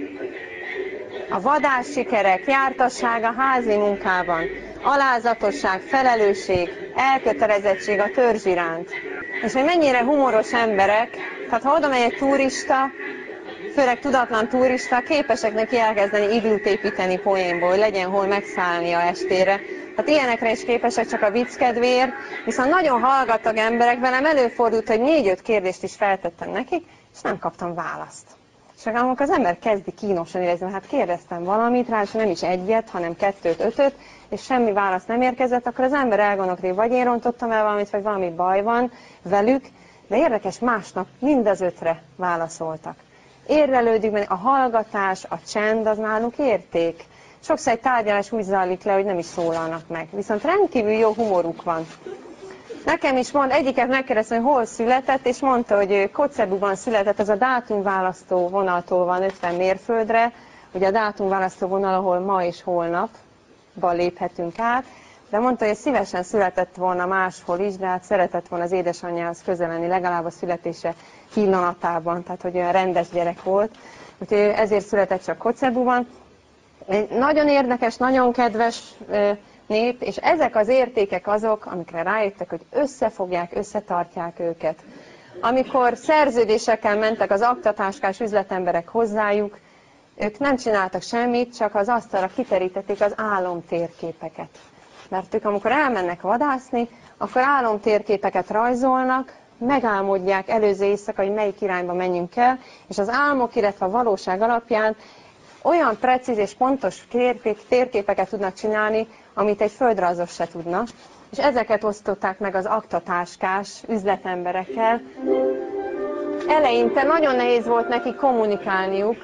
Speaker 2: a vadássikerek, jártasság a házi munkában, alázatosság, felelősség, elkötelezettség a törzs iránt. És hogy mennyire humoros emberek, tehát ha oda megy egy turista, főleg tudatlan turista, képesek neki elkezdeni iglút építeni poénból, hogy legyen hol megszállnia estére. Tehát ilyenekre is képesek csak a vicc kedvéért, viszont nagyon hallgatag emberek, velem előfordult, hogy 4-5 kérdést is feltettem nekik, és nem kaptam választ. És amikor az ember kezdi kínosan érezni, hát kérdeztem valamit rá, és nem is egyet, hanem 2-5-öt, és semmi válasz nem érkezett, akkor az ember elgondolkodik, vagy én rontottam el valamit, vagy valami baj van velük, de érdekes, másnap mind az 5-re válaszoltak. érlelődik benne, a hallgatás, a csend az náluk érték. Sokszor egy tárgyalás úgy zajlik le, hogy nem is szólalnak meg. Viszont rendkívül jó humoruk van. Nekem is egyiket megkérdeztem, hogy hol született, és mondta, hogy Kotzebuban született, ez a dátumválasztó vonaltól van 50 mérföldre, ugye a dátumválasztó vonal, ahol ma és holnapban léphetünk át, de mondta, hogy szívesen született volna máshol is, de hát szeretett volna az édesanyjához közel lenni, legalább a születése pillanatában, tehát hogy olyan rendes gyerek volt, úgyhogy ezért született csak Kotzebuban. Nagyon érdekes, nagyon kedves nép, és ezek az értékek azok, amikre rájöttek, hogy összefogják, összetartják őket. Amikor szerződésekkel mentek az aktatáskás üzletemberek hozzájuk, ők nem csináltak semmit, csak az asztalra kiterítették az álomtérképeket. Mert ők amikor elmennek vadászni, akkor álomtérképeket rajzolnak, megálmodják előző éjszaka, hogy melyik irányba menjünk el, és az álmok, illetve a valóság alapján olyan precíz és pontos térképeket tudnak csinálni, amit egy földrajzos se tudna. És ezeket osztották meg az aktatáskás üzletemberekkel. Eleinte nagyon nehéz volt nekik kommunikálniuk,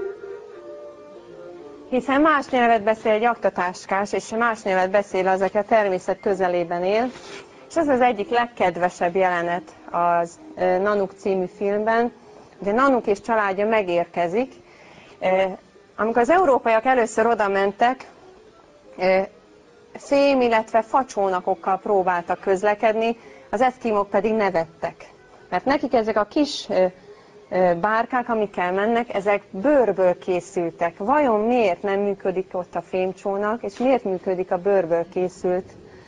Speaker 2: hiszen más nyelvet beszél egy aktatáskás, és más nyelvet beszél az, aki a természet közelében él. És ez az egyik legkedvesebb jelenet az Nanook című filmben. Ugye Nanook és családja megérkezik. Amikor az európaiak először oda mentek, szém, illetve facsónakokkal próbáltak közlekedni, az eszkimók pedig nevettek. Mert nekik ezek a kis bárkák, amikkel mennek, ezek bőrből készültek. Vajon miért nem működik ott a fémcsónak, és miért működik a bőrből készült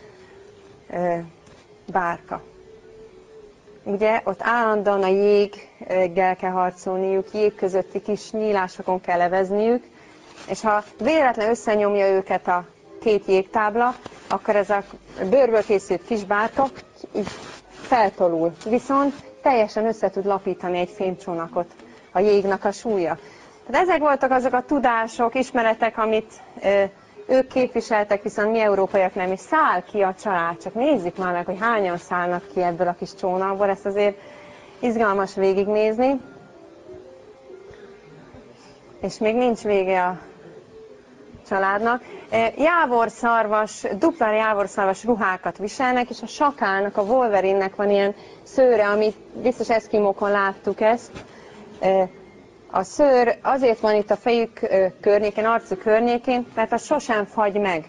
Speaker 2: bárka? Ugye ott állandóan a jéggel kell harcolniuk, jég közötti kis nyílásokon kell levezniük, és ha véletlen összenyomja őket a két jégtábla, akkor ez a bőrből készült kis bárka így feltolul. Viszont teljesen össze tud lapítani egy fémcsónakot a jégnak a súlya. Tehát ezek voltak azok a tudások, ismeretek, amit ők képviseltek, viszont mi európaiak nem, és száll ki a család. Csak nézzük már meg, hogy hányan szállnak ki ebből a kis csónakból, ezt azért izgalmas végignézni. És még nincs vége a családnak. Jávorszarvas, dupla jávorszarvas ruhákat viselnek, és a sakálnak, a Wolverine-nek van ilyen szőre, amit biztos eszkimókon láttuk ezt. A szőr azért van itt a fejük környékén, arcuk környékén, mert az sosem fagy meg.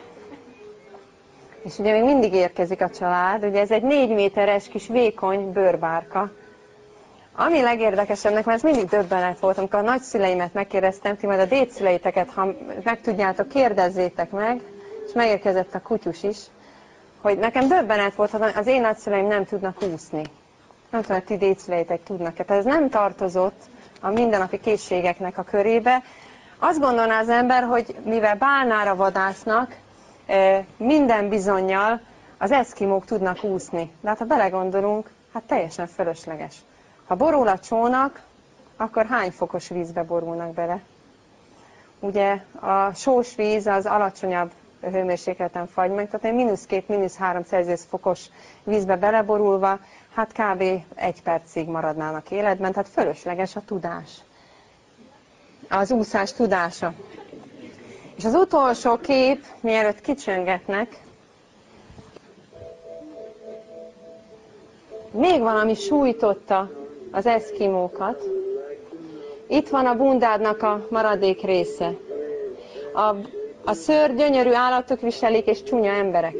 Speaker 2: És ugye még mindig érkezik a család, ugye ez egy 4 méteres kis vékony bőrbárka. Ami legérdekesebbnek, mert ez mindig döbbenet volt, amikor a nagyszüleimet megkérdeztem, ti majd a dédszüleiteket, ha meg tudjátok, kérdezzétek meg, és megérkezett a kutyus is, hogy nekem döbbenet volt, hogy az én nagyszüleim nem tudnak úszni. Nem tudom, hogy ti dédszüleitek tudnak-e. Tehát ez nem tartozott a mindennapi készségeknek a körébe. Azt gondolná az ember, hogy mivel bálnára vadásznak, minden bizonnyal az eszkimók tudnak úszni. De hát ha belegondolunk, hát teljesen fölösleges. Ha borul a csónak, akkor hány fokos vízbe borulnak bele? Ugye a sós víz az alacsonyabb hőmérsékleten fagy meg, tehát -2, -3 Celsius fokos vízbe beleborulva, hát kb. 1 percig maradnának életben, tehát fölösleges a tudás. Az úszás tudása. És az utolsó kép, mielőtt kicsöngetnek, még valami sújtotta az eszkimókat. Itt van a bundádnak a maradék része. A szőr gyönyörű állatok viselik, és csúnya emberek.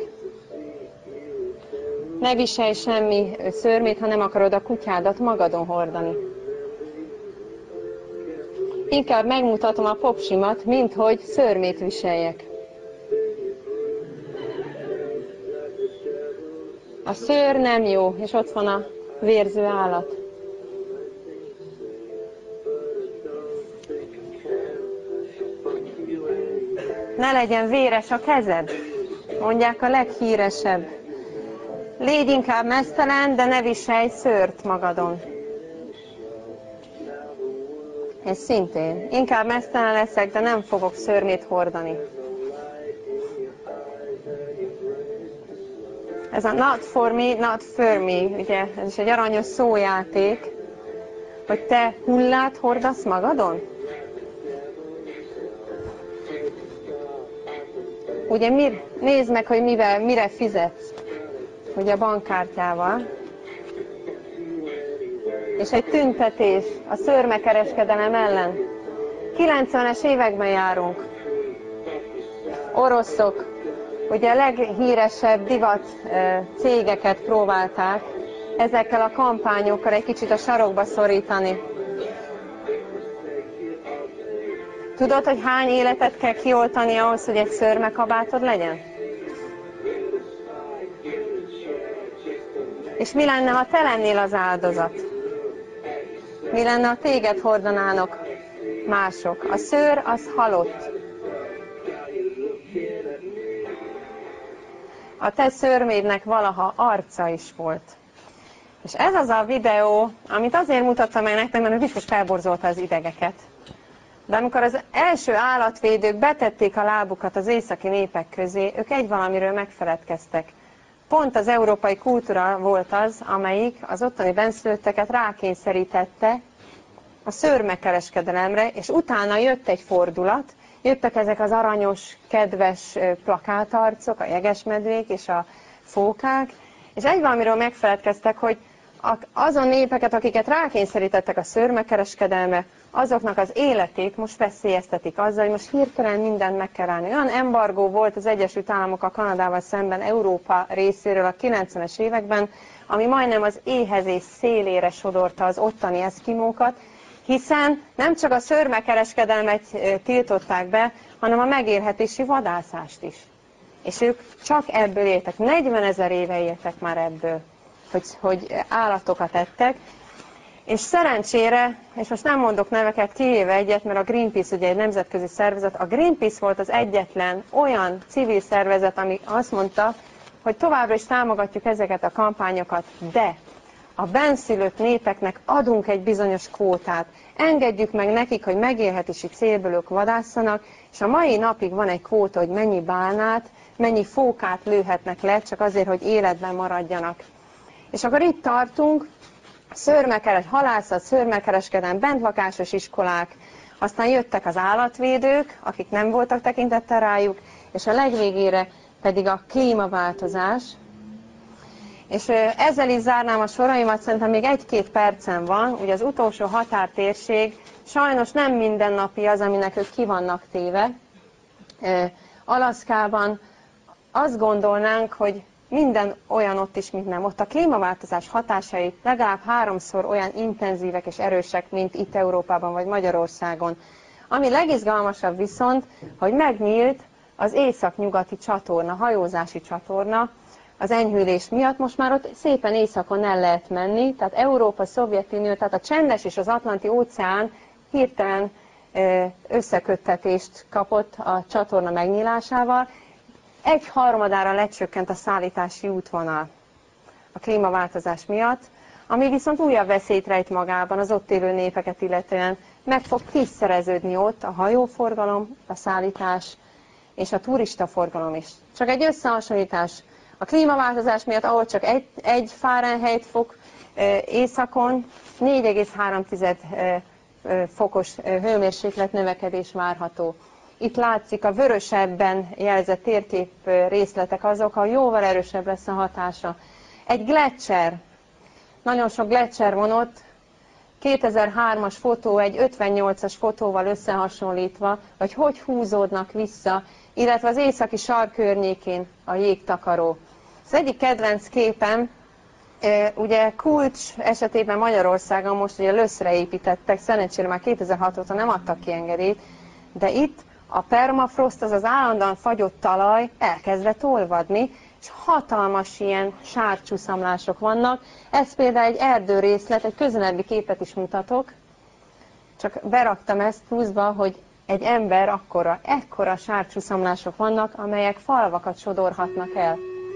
Speaker 2: Ne viselj semmi szőrmét, ha nem akarod a kutyádat magadon hordani. Inkább megmutatom a popsimat, mint hogy szőrmét viseljek. A szőr nem jó, és ott van a vérző állat. Ne legyen véres a kezed, mondják a leghíresebb. Légy inkább meztelen, de ne viselj szőrt magadon. És szintén, inkább meztelen leszek, de nem fogok szőrmét hordani. Ez a not for me, not for me, ugye, ez is egy aranyos szójáték. hogy te hullát hordasz magadon? Ugye nézd meg, hogy mire fizetsz. Ugye a bankkártyával. És egy tüntetés a szőrmekereskedelem ellen. 90-es években járunk. Oroszok, ugye a leghíresebb divat cégeket próbálták ezekkel a kampányokkal egy kicsit a sarokba szorítani. Tudod, hogy hány életet kell kioltani ahhoz, hogy egy szőrmekabátod legyen? És mi lenne, ha te lennél az áldozat? Mi lenne, ha téged hordanának mások? A szőr az halott. A te szőrmédnek valaha arca is volt. És ez az a videó, amit azért mutattam meg nektek, mert biztos felborzolta az idegeket. De amikor az első állatvédők betették a lábukat az északi népek közé, ők egy valamiről megfeledkeztek. Pont az európai kultúra volt az, amelyik az ottani benszülötteket rákényszerítette a szőrmegkereskedelemre, és utána jött egy fordulat, jöttek ezek az aranyos, kedves plakátarcok, a jegesmedvék és a fókák, és egy valamiről megfeledkeztek, hogy azon népeket, akiket rákényszerítettek a szőrmegkereskedelme, azoknak az életét most veszélyeztetik azzal, hogy most hirtelen mindent meg kell állni. Olyan embargó volt az Egyesült Államok a Kanadával szemben Európa részéről a 90-es években, ami majdnem az éhezés szélére sodorta az ottani eszkimókat, hiszen nem csak a szőrmegkereskedelmet tiltották be, hanem a megélhetési vadászást is. És ők csak ebből éltek. 40 000 éve éltek már ebből, hogy állatokat ettek. És szerencsére, és most nem mondok neveket, kivéve egyet, mert a Greenpeace ugye egy nemzetközi szervezet, a Greenpeace volt az egyetlen olyan civil szervezet, ami azt mondta, hogy továbbra is támogatjuk ezeket a kampányokat, de a benszülött népeknek adunk egy bizonyos kvótát. Engedjük meg nekik, hogy megélhetési célból ők vadászanak, és a mai napig van egy kvóta, hogy mennyi bálnát, mennyi fókát lőhetnek le, csak azért, hogy életben maradjanak. És akkor itt tartunk, halászat, szőrmegkereskedelem, bentlakásos iskolák, aztán jöttek az állatvédők, akik nem voltak tekintettel rájuk, és a legvégére pedig a klímaváltozás. És ezzel is zárnám a soraimat, szerintem még 1-2 percen van, ugye az utolsó határtérség sajnos nem mindennapi az, aminek ők ki vannak téve. Alaszkában azt gondolnánk, hogy minden olyan ott is, mint nem. Ott a klímaváltozás hatásai legalább 3-szor olyan intenzívek és erősek, mint itt Európában vagy Magyarországon. Ami legizgalmasabb viszont, hogy megnyílt az északnyugati csatorna, hajózási csatorna, az enyhülés miatt most már ott szépen északon el lehet menni, tehát Európa, Szovjetunió, tehát a Csendes és az Atlanti óceán hirtelen összeköttetést kapott a csatorna megnyílásával. 1/3 lecsökkent a szállítási útvonal a klímaváltozás miatt, ami viszont újabb veszélyt rejt magában az ott élő népeket illetően. Meg fog 10-szereződni ott a hajóforgalom, a szállítás és a turistaforgalom is. Csak egy összehasonlítás. A klímaváltozás miatt, ahol csak 1 Fahrenheit fok északon, 4,3 fokos hőmérséklet növekedés várható. Itt látszik a vörösebben jelzett térkép részletek azok, ha jóval erősebb lesz a hatása. Egy gletszer, nagyon sok gletszer van ott, 2003-as fotó egy 58-as fotóval összehasonlítva, hogy húzódnak vissza, illetve az északi sark környékén a jégtakaró. Az egyik kedvenc képem, ugye Kulcs esetében Magyarországon most ugye löszre építettek, szerencsére már 2006 óta nem adtak ki engedélyt, de itt a permafrost, az állandóan fagyott talaj elkezdett olvadni, és hatalmas ilyen sárcsúszamlások vannak. Ez például egy erdőrészlet, egy közelebbi képet is mutatok, csak beraktam ezt pluszba, hogy egy ember ekkora sárcsúszamlások vannak, amelyek falvakat sodorhatnak el.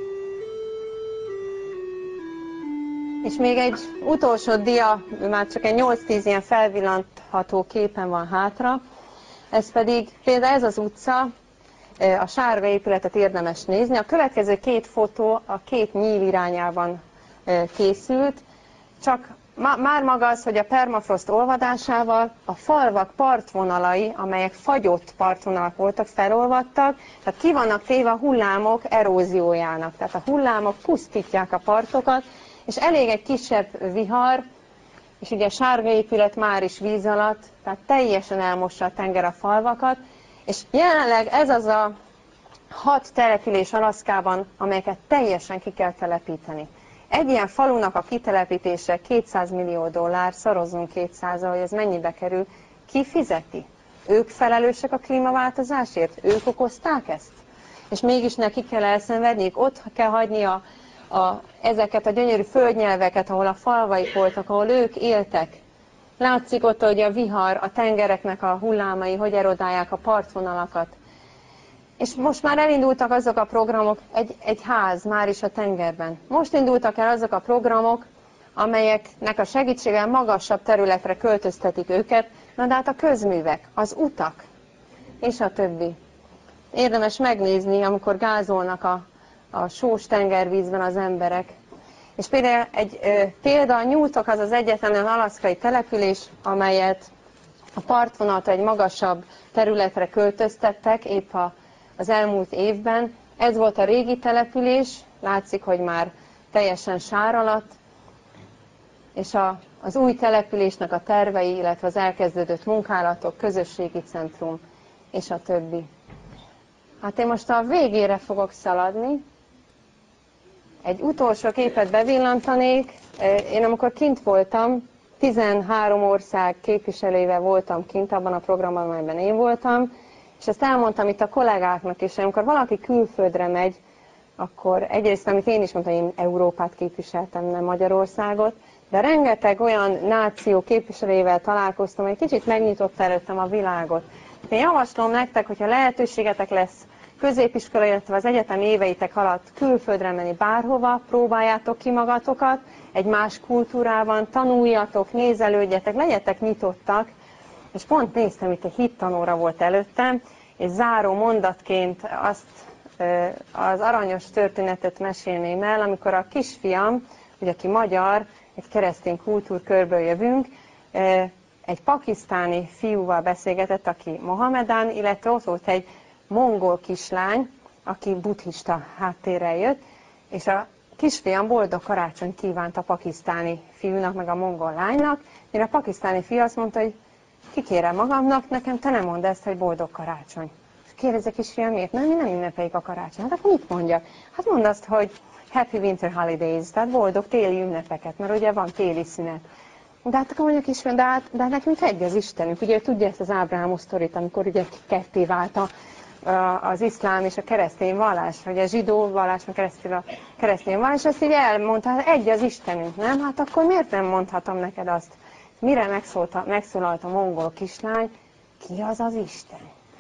Speaker 2: És még egy utolsó dia, már csak egy 8-10 ilyen felvillantható képen van hátra, ez pedig például ez az utca, a sárga épületet érdemes nézni. A következő 2 fotó a 2 nyíl irányában készült, csak Már maga az, hogy a permafrost olvadásával a falvak partvonalai, amelyek fagyott partvonalak voltak, felolvadtak, tehát ki vannak téve a hullámok eróziójának. Tehát a hullámok pusztítják a partokat, és elég egy kisebb vihar, és ugye a sárga épület már is víz alatt, tehát teljesen elmossa a tenger a falvakat, és jelenleg ez az a 6 település Alaszkában, amelyeket teljesen ki kell telepíteni. Egy ilyen falunak a kitelepítése $200 millió, szorozzunk 200-al, hogy ez mennyibe kerül, ki fizeti? Ők felelősek a klímaváltozásért? Ők okozták ezt? És mégis neki kell elszenvedniük, ott kell hagyni ezeket a gyönyörű földnyelveket, ahol a falvaik voltak, ahol ők éltek. Látszik ott, hogy a vihar, a tengereknek a hullámai, hogy erodálják a partvonalakat. És most már elindultak azok a programok, egy ház már is a tengerben. Most indultak el azok a programok, amelyeknek a segítségével magasabb területre költöztetik őket, na de hát a közművek, az utak, és a többi. Érdemes megnézni, amikor gázolnak a sós tengervízben az emberek. És például egy példa, Newtok az egyetlen alaszkai település, amelyet a partvonaltól egy magasabb területre költöztettek épp az elmúlt évben. Ez volt a régi település, látszik, hogy már teljesen sár alatt, és az új településnek a tervei, illetve az elkezdődött munkálatok, közösségi centrum, és a többi. Hát én most a végére fogok szaladni. Egy utolsó képet bevillantanék. Én amikor kint voltam, 13 ország képviselőivel voltam kint abban a programban, amelyben én voltam, és ezt elmondtam itt a kollégáknak is, amikor valaki külföldre megy, akkor egyrészt, amit én is mondtam, én Európát képviseltem, nem Magyarországot, de rengeteg olyan náció képviselőivel találkoztam, hogy kicsit megnyitott előttem a világot. Én javaslom nektek, hogyha lehetőségetek lesz középiskola, illetve az egyetem éveitek alatt külföldre menni bárhova, próbáljátok ki magatokat, egy más kultúrában, tanuljatok, nézelődjetek, legyetek nyitottak, és pont néztem, itt egy hittanóra volt előttem, és záró mondatként azt az aranyos történetet mesélném el, amikor a kisfiam, ugye aki magyar, egy keresztény kultúrkörből jövünk, egy pakisztáni fiúval beszélgetett, aki Mohamedán, illetve ott volt egy mongol kislány, aki buddhista háttérrel jött, és a kisfiam boldog karácsony kívánt a pakisztáni fiúnak, meg a mongol lánynak, és a pakisztáni fiú azt mondta, hogy kikérem magamnak, nekem te nem mondd ezt, hogy boldog karácsony. Kérdezi a kisfiam, miért? Nem, mi nem ünnepeljük a karácsony. Hát akkor mit mondjak? Hát mondd azt, hogy Happy Winter Holidays, tehát boldog téli ünnepeket, mert ugye van téli szünet. De hát akkor mondja a kisfiam, de hát nekünk egy az Istenünk. Ugye tudja ezt az Ábrahám sztorit, amikor ugye ketté vált az iszlám és a keresztény vallás, vagy a zsidó vallás, a keresztény vallás, és ezt így elmondta, hát egy az Istenünk, nem? Hát akkor miért nem mondhatom neked azt? Mire megszólalt a mongol kislány, ki az az Isten?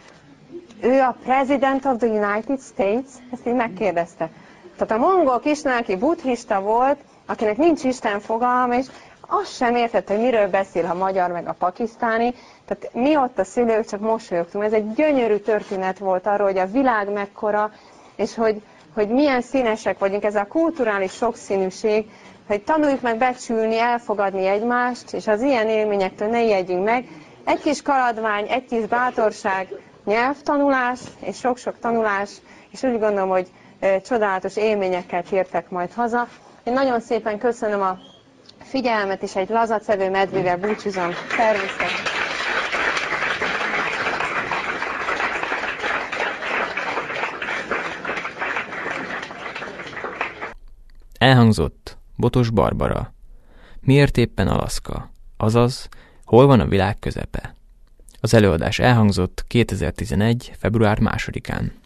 Speaker 2: Ő a President of the United States? Ezt így megkérdezte. Tehát a mongol kislány, aki buddhista volt, akinek nincs Isten fogalma, és azt sem értette, hogy miről beszél a magyar meg a pakisztáni. Tehát mi ott a szülők csak mosolyogtunk. Ez egy gyönyörű történet volt arról, hogy a világ mekkora, és hogy milyen színesek vagyunk. Ez a kulturális sokszínűség, hogy tanuljuk meg becsülni, elfogadni egymást, és az ilyen élményektől ne ijedjünk meg. Egy kis kaladvány, egy kis bátorság, nyelvtanulás, és sok-sok tanulás, és úgy gondolom, hogy csodálatos élményekkel tértek majd haza. Én nagyon szépen köszönöm a figyelmet, és egy lazacevő medvével búcsúzom. Szervusztok!
Speaker 1: Elhangzott Botos Barbara. Miért éppen Alaszka? Azaz, hol van a világ közepe? Az előadás elhangzott 2011. február 2-án.